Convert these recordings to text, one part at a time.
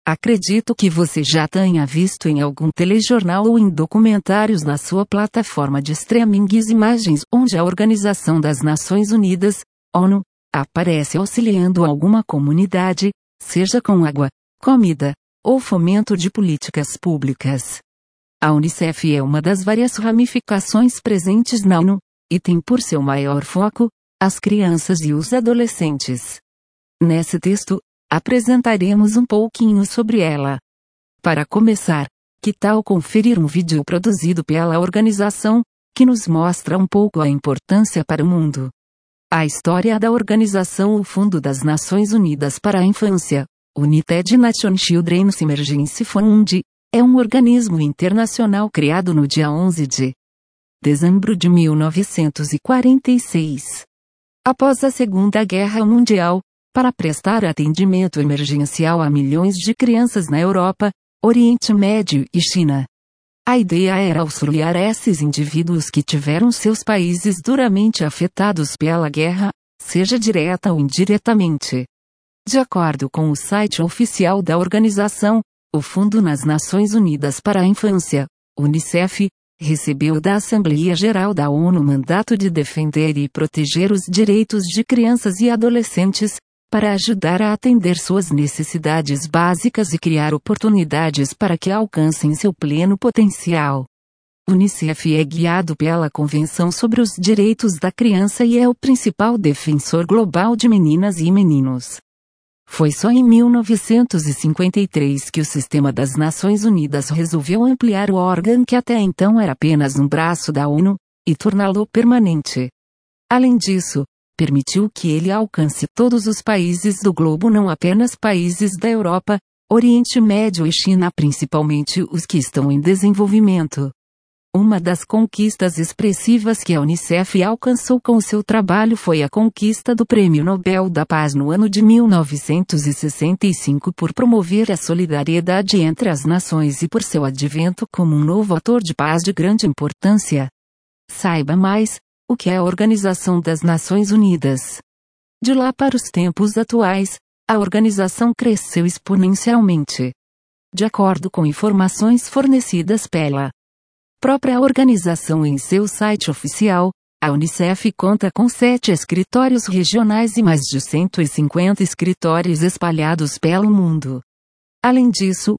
Acredito que você já tenha visto em algum telejornal ou em documentários na sua plataforma de streaming imagens onde a Organização das Nações Unidas, ONU, aparece auxiliando alguma comunidade, seja com água, comida, ou fomento de políticas públicas. A Unicef é uma das várias ramificações presentes na ONU, e tem por seu maior foco, as crianças e os adolescentes. Nesse texto, apresentaremos um pouquinho sobre ela. Para começar, que tal conferir um vídeo produzido pela organização, que nos mostra um pouco a importância para o mundo. A história da organização O Fundo das Nações Unidas para a Infância, United Nations Children's Emergency Fund, é um organismo internacional criado no dia 11 de dezembro de 1946. Após a Segunda Guerra Mundial, para prestar atendimento emergencial a milhões de crianças na Europa, Oriente Médio e China. A ideia era auxiliar esses indivíduos que tiveram seus países duramente afetados pela guerra, seja direta ou indiretamente. De acordo com o site oficial da organização, o Fundo nas Nações Unidas para a Infância, Unicef, recebeu da Assembleia Geral da ONU o mandato de defender e proteger os direitos de crianças e adolescentes, para ajudar a atender suas necessidades básicas e criar oportunidades para que alcancem seu pleno potencial. O Unicef é guiado pela Convenção sobre os Direitos da Criança e é o principal defensor global de meninas e meninos. Foi só em 1953 que o Sistema das Nações Unidas resolveu ampliar o órgão que até então era apenas um braço da ONU, e torná-lo permanente. Além disso, permitiu que ele alcance todos os países do globo, não apenas países da Europa, Oriente Médio e China, principalmente os que estão em desenvolvimento. Uma das conquistas expressivas que a Unicef alcançou com seu trabalho foi a conquista do Prêmio Nobel da Paz no ano de 1965 por promover a solidariedade entre as nações e por seu advento como um novo ator de paz de grande importância. Saiba mais: o que é a Organização das Nações Unidas? De lá para os tempos atuais, a organização cresceu exponencialmente. De acordo com informações fornecidas pela própria organização em seu site oficial, a Unicef conta com 7 escritórios regionais e mais de 150 escritórios espalhados pelo mundo. Além disso,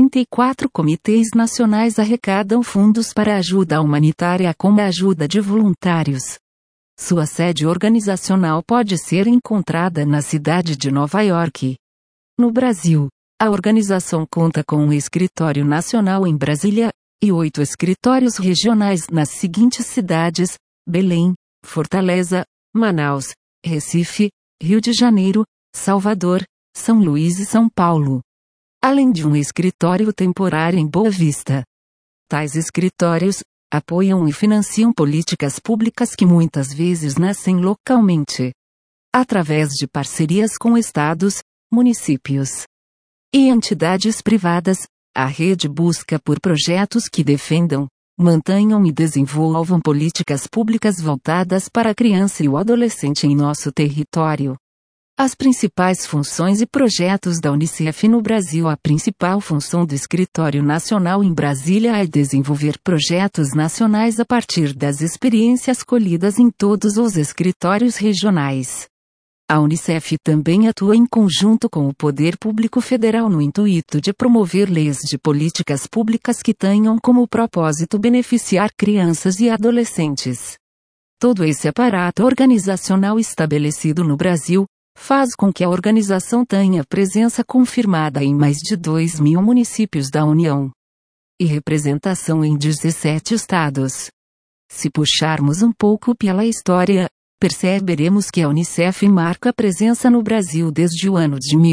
34 comitês nacionais arrecadam fundos para ajuda humanitária como a ajuda de voluntários. Sua sede organizacional pode ser encontrada na cidade de Nova York. No Brasil, a organização conta com um escritório nacional em Brasília, e 8 escritórios regionais nas seguintes cidades: Belém, Fortaleza, Manaus, Recife, Rio de Janeiro, Salvador, São Luís e São Paulo. Além de um escritório temporário em Boa Vista. Tais escritórios apoiam e financiam políticas públicas que muitas vezes nascem localmente, através de parcerias com estados, municípios e entidades privadas. A rede busca por projetos que defendam, mantenham e desenvolvam políticas públicas voltadas para a criança e o adolescente em nosso território. As principais funções e projetos da Unicef no Brasil. A principal função do Escritório Nacional em Brasília é desenvolver projetos nacionais a partir das experiências colhidas em todos os escritórios regionais. A Unicef também atua em conjunto com o Poder Público Federal no intuito de promover leis de políticas públicas que tenham como propósito beneficiar crianças e adolescentes. Todo esse aparato organizacional estabelecido no Brasil faz com que a organização tenha presença confirmada em mais de 2.000 municípios da União e representação em 17 estados. Se puxarmos um pouco pela história, perceberemos que a Unicef marca presença no Brasil desde o ano de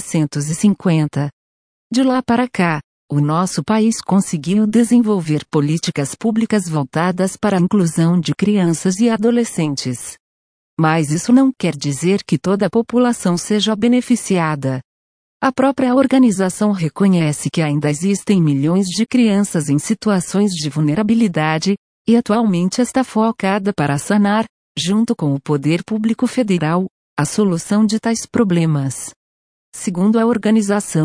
1950. De lá para cá, o nosso país conseguiu desenvolver políticas públicas voltadas para a inclusão de crianças e adolescentes. Mas isso não quer dizer que toda a população seja beneficiada. A própria organização reconhece que ainda existem milhões de crianças em situações de vulnerabilidade, e atualmente está focada para sanar, junto com o Poder Público Federal, a solução de tais problemas. Segundo a organização,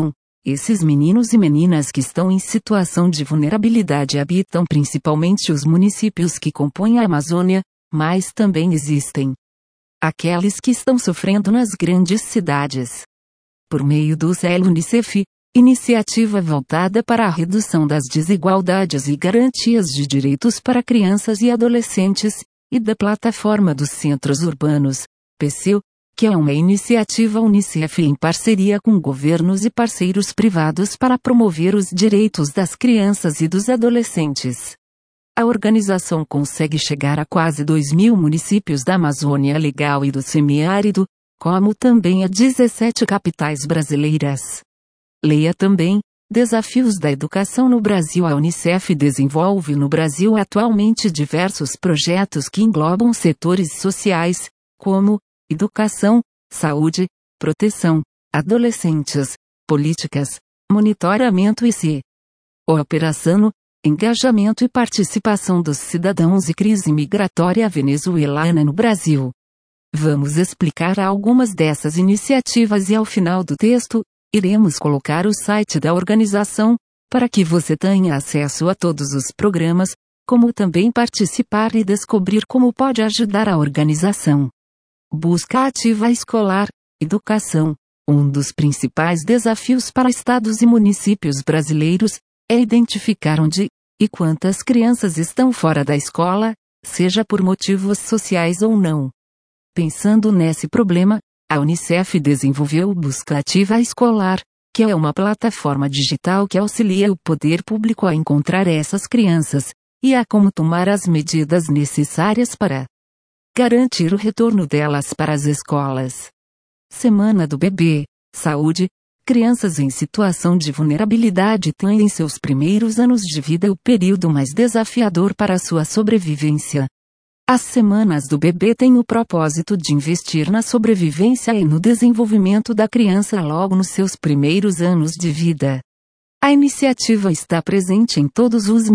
Esses meninos e meninas que estão em situação de vulnerabilidade habitam principalmente os municípios que compõem a Amazônia, mas também existem aqueles que estão sofrendo nas grandes cidades. Por meio do SEL Unicef, iniciativa voltada para a redução das desigualdades e garantias de direitos para crianças e adolescentes, e da Plataforma dos Centros Urbanos, PCU, que é uma iniciativa Unicef em parceria com governos e parceiros privados para promover os direitos das crianças e dos adolescentes. A organização consegue chegar a quase 2.000 municípios da Amazônia Legal e do semiárido, como também a 17 capitais brasileiras. Leia também: Desafios da Educação no Brasil. A Unicef desenvolve no Brasil atualmente diversos projetos que englobam setores sociais, como educação, saúde, proteção, adolescentes, políticas, monitoramento e operação, engajamento e participação dos cidadãos e crise migratória venezuelana no Brasil. Vamos explicar algumas dessas iniciativas e ao final do texto, iremos colocar o site da organização, para que você tenha acesso a todos os programas, como também participar e descobrir como pode ajudar a organização. Busca ativa escolar, educação. Um dos principais desafios para estados e municípios brasileiros é identificar onde e quantas crianças estão fora da escola, seja por motivos sociais ou não. Pensando nesse problema, a Unicef desenvolveu o Busca Ativa Escolar, que é uma plataforma digital que auxilia o poder público a encontrar essas crianças, e a como tomar as medidas necessárias para garantir o retorno delas para as escolas. Semana do Bebê, Saúde. Crianças em situação de vulnerabilidade têm em seus primeiros anos de vida o período mais desafiador para a sua sobrevivência. As Semanas do Bebê têm o propósito de investir na sobrevivência e no desenvolvimento da criança logo nos seus primeiros anos de vida. A iniciativa está presente em todos os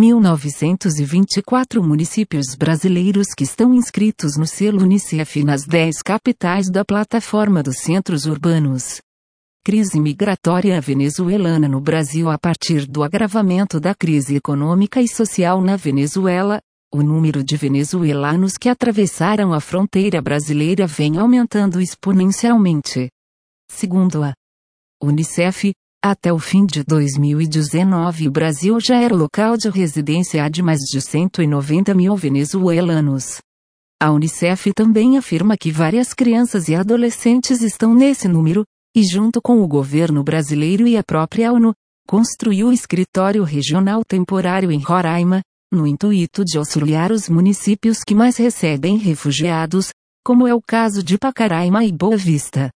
1.924 municípios brasileiros que estão inscritos no selo Unicef nas 10 capitais da Plataforma dos Centros Urbanos. Crise migratória venezuelana no Brasil. A partir do agravamento da crise econômica e social na Venezuela, o número de venezuelanos que atravessaram a fronteira brasileira vem aumentando exponencialmente. Segundo a Unicef, até o fim de 2019 o Brasil já era local de residência de mais de 190 mil venezuelanos. A Unicef também afirma que várias crianças e adolescentes estão nesse número, e junto com o governo brasileiro e a própria ONU, construiu o escritório regional temporário em Roraima, no intuito de auxiliar os municípios que mais recebem refugiados, como é o caso de Pacaraima e Boa Vista.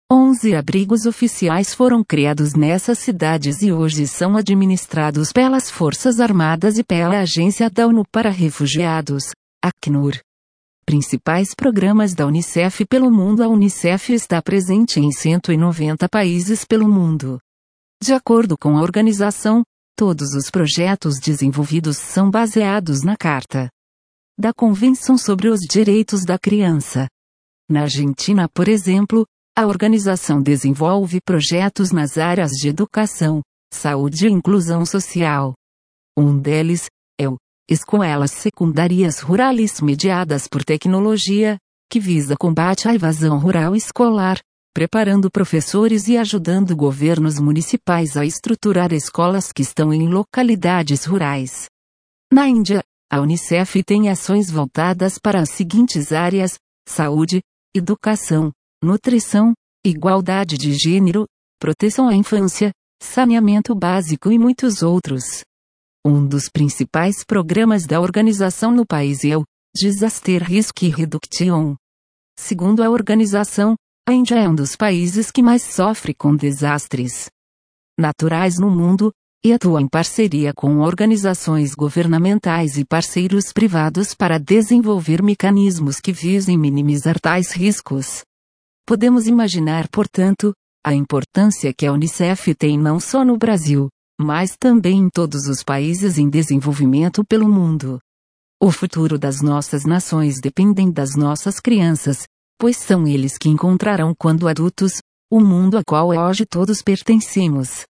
11 abrigos oficiais foram criados nessas cidades e hoje são administrados pelas Forças Armadas e pela Agência da ONU para Refugiados, Acnur. Principais programas da Unicef pelo mundo. A Unicef está presente em 190 países pelo mundo. De acordo com a organização, todos os projetos desenvolvidos são baseados na Carta da Convenção sobre os Direitos da Criança. Na Argentina, por exemplo, a organização desenvolve projetos nas áreas de educação, saúde e inclusão social. Um deles é o Escolas Secundárias Rurais Mediadas por Tecnologia, que visa combate à evasão rural escolar, preparando professores e ajudando governos municipais a estruturar escolas que estão em localidades rurais. Na Índia, a Unicef tem ações voltadas para as seguintes áreas: saúde, educação, nutrição, igualdade de gênero, proteção à infância, saneamento básico e muitos outros. Um dos principais programas da organização no país é o Disaster Risk Reduction. Segundo a organização, a Índia é um dos países que mais sofre com desastres naturais no mundo, e atua em parceria com organizações governamentais e parceiros privados para desenvolver mecanismos que visem minimizar tais riscos. Podemos imaginar, portanto, a importância que a Unicef tem não só no Brasil, mas também em todos os países em desenvolvimento pelo mundo. O futuro das nossas nações dependem das nossas crianças, pois são eles que encontrarão quando adultos, o mundo ao qual hoje todos pertencemos.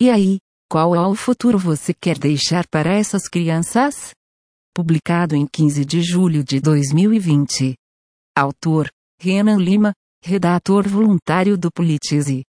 E aí, qual é o futuro você quer deixar para essas crianças? Publicado em 15 de julho de 2020. Autor: Renan Lima, redator voluntário do Politize.